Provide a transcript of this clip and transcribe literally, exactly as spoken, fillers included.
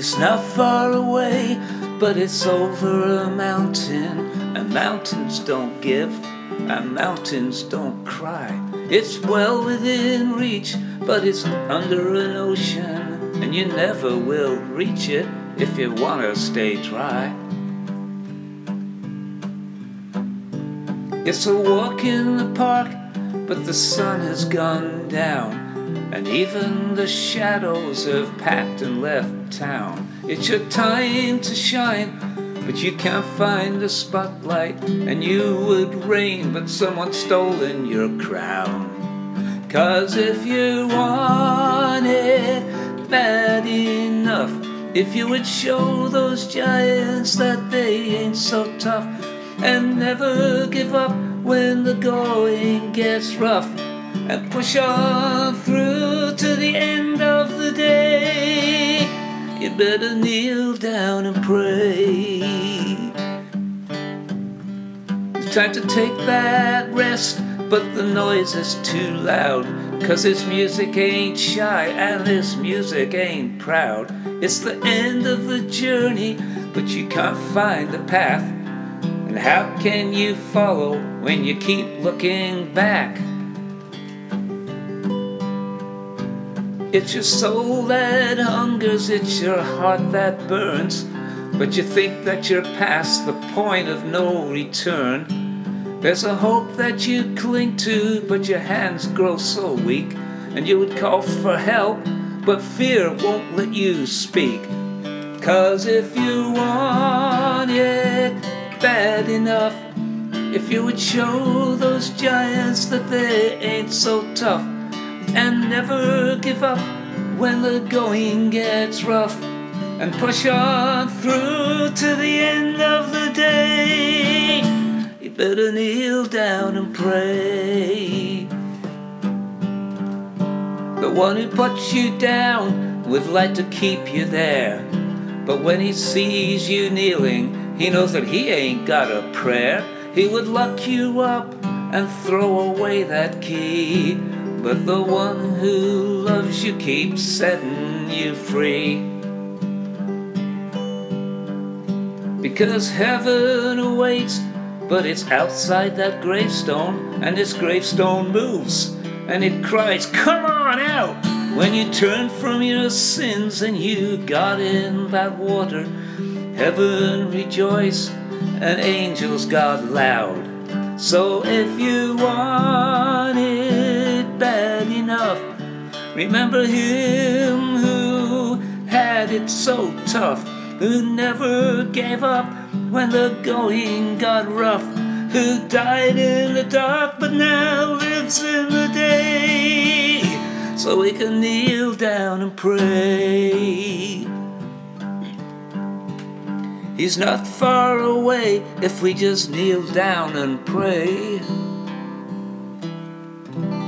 It's not far away, but it's over a mountain. And mountains don't give, and mountains don't cry. It's well within reach, but it's under an ocean, and you never will reach it if you wanna stay dry. It's a walk in the park, but the sun has gone down, and even the shadows have packed and left town. It's your time to shine, but you can't find the spotlight, and you would reign, but someone's stolen your crown. 'Cause if you want it bad enough, if you would show those giants that they ain't so tough, and never give up when the going gets rough, and push on through to the end of the day, you better kneel down and pray. It's time to take that rest, but the noise is too loud, 'cause this music ain't shy and this music ain't proud. It's the end of the journey, but you can't find the path. And how can you follow when you keep looking back? It's your soul that hungers, it's your heart that burns, but you think that you're past the point of no return. There's a hope that you cling to, but your hands grow so weak, and you would call for help, but fear won't let you speak. 'Cause if you want it bad enough, if you would show those giants that they ain't so tough, and never give up when the going gets rough, and push on through to the end of the day, you better kneel down and pray. The one who puts you down would like to keep you there, but when he sees you kneeling, he knows that he ain't got a prayer. He would lock you up and throw away that key, but the one who loves you keeps setting you free. Because heaven awaits, but it's outside that gravestone, and this gravestone moves, and it cries, "Come on out!" When you turn from your sins and you got in that water, heaven rejoice and angels got loud. So if you want it bad enough, remember him who had it so tough, who never gave up when the going got rough, who died in the dark but now lives in the day, so we can kneel down and pray. He's not far away if we just kneel down and pray.